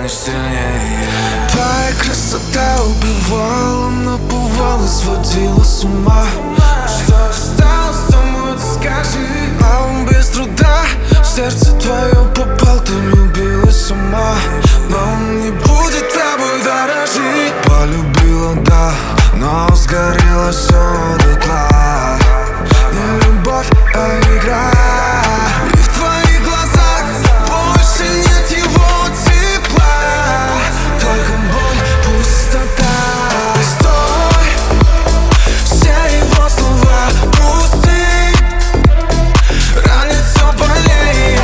станешь сильнее. Твоя красота убивала, напувала, сводила с ума. Что осталось, тому ты скажи. А он без труда в сердце твое попал, ты любила сама. Но он не будет тобой дорожить. Полюбила, да, но сгорело все дотла. Не любовь, а игра. И в твоих глазах больше нет его тепла, только боль, пустота. Стой, все его слова пусты, ранит все больнее.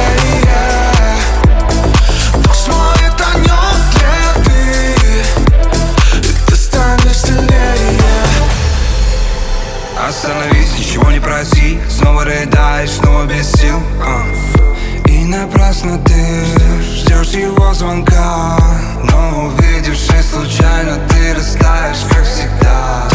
Дождь моет о нем следы, и ты станешь сильнее. Остановись, ничего не проси, снова рыдаешь, снова без сил. И напрасно ты ждешь его звонка, но увидевшись случайно, ты растаешь, как всегда.